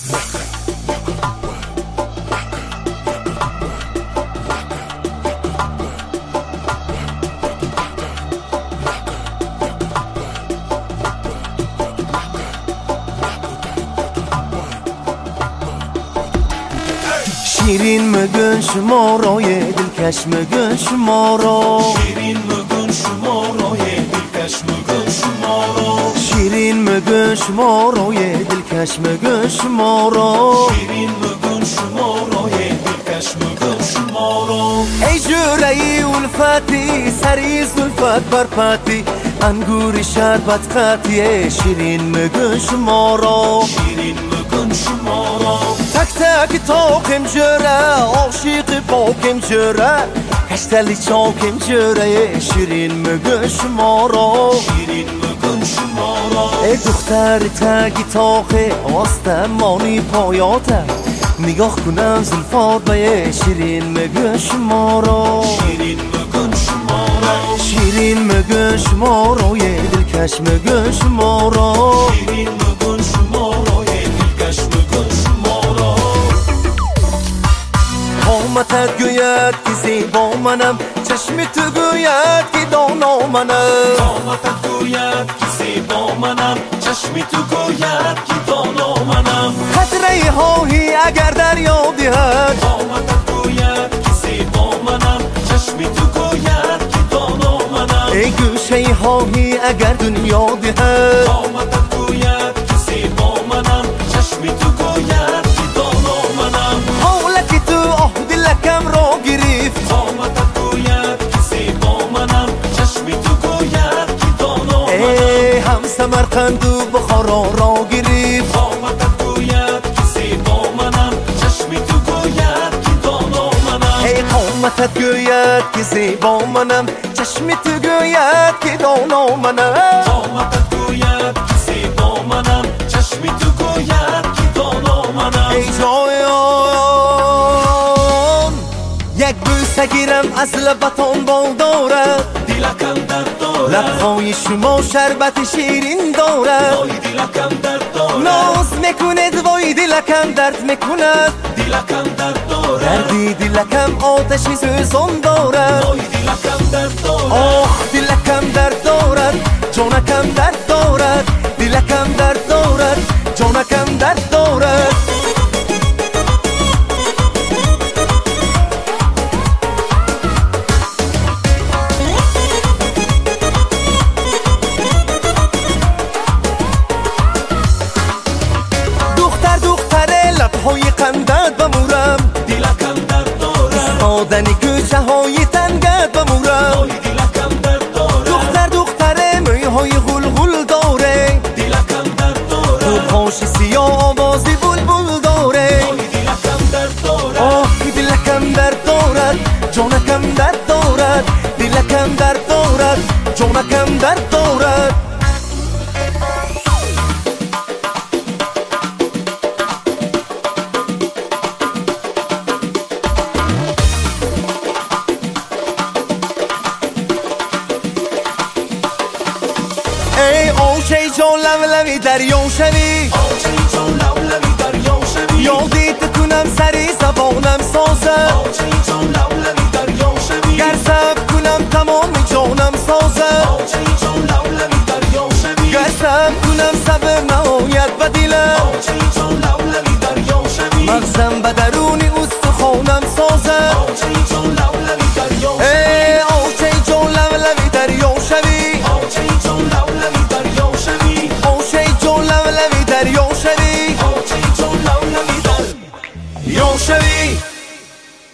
شیرین مگن شما را یه دلکش مگن شما را شیرین مگن شما را یه دلکش مگن شما را شیرین مگن شما را یه دلکش مگن شما را شیرین مگن شما را یه دلکش مگن شما را ای جرعی الفتی سری زلفت برپتی انگور شربت قطیه شیرین مگن شما را شیرین مگن شما را تک تک تاکم جره عاشق پاکم جره کشتلی چاکم جره شیرین مگن شما را شیرین مگن شما را ای دختر تگی تاخه آستمانی پایاته نگاه کنم زلفات به شیرین مگن شما را شیرین مگن شما را شیرین مگن شما را یه دلکش مگن شما را شیرین مگن شما را یه دلکش مگن شما را قامتت گوید که زیبا منم چشم تو گوید که دانا منم قامتت گوید که زیبا منم چشم تو گوید که دانا منم قطره هایی اگر دریا دهد قامتت گوید که زیبا منم چشم تو گوید که دانا منم ای گوشه هایی اگر دنیا دهد قامتت گوید که زیبا منم چشم تو گوید که دانا منم حالا که تو دلکم را گرفت قامتت گوید که زیبا منم چشم تو گوید که دانا منم ای هم سمرقند و بخارا را گرفت قامتت گوید که زیبا منم چشم تو گوید که دانا منم ای قامتت گوید که زیبا منم چشم تو گوید که دانا منم قامتت گوید که زیبا منم چشم تو گوید که دانا منم ای جایان یک بوسه گیرم از لبتان بال دارد دلکم درد دارد لبهای شما شربت شیرین دارد وای دلکم درد دارد ناز میکند وای دلکم درد میکند دلکم درد دارد دردی دلکم آتشی سوزان دارد وای دلکم درد دارد آخ دلکم درد دارد جانکم درد دارد دلکم درد دارد جانکم درد دارد دختره لبهای قندت بمورم دلکم درد دارد آدنی کوچه های تنگت بمورم وای دلکم درد دارد دختره مویهای غلغل داره دلکم درد دارد پاش سیاه آوازی بلبل داره وای دلکم درد دارد آه دلکم درد دارد جانکم درد دارد دلکم درد دارد جانکم درد دارد ای آشه جان لولوی دریا شوی آچه جان لولوی دریا شوی یادیت کنم سری زبانم سازم آچه جان لولوی دریا شوی گر صبر کنم تمام جانم سازم آچه جان لولوی دریا شوی گر صبر کنم صبر نهایت به دلم آچه جان لولوی دریا شوی مغزم به درون استخوانم سازم آچه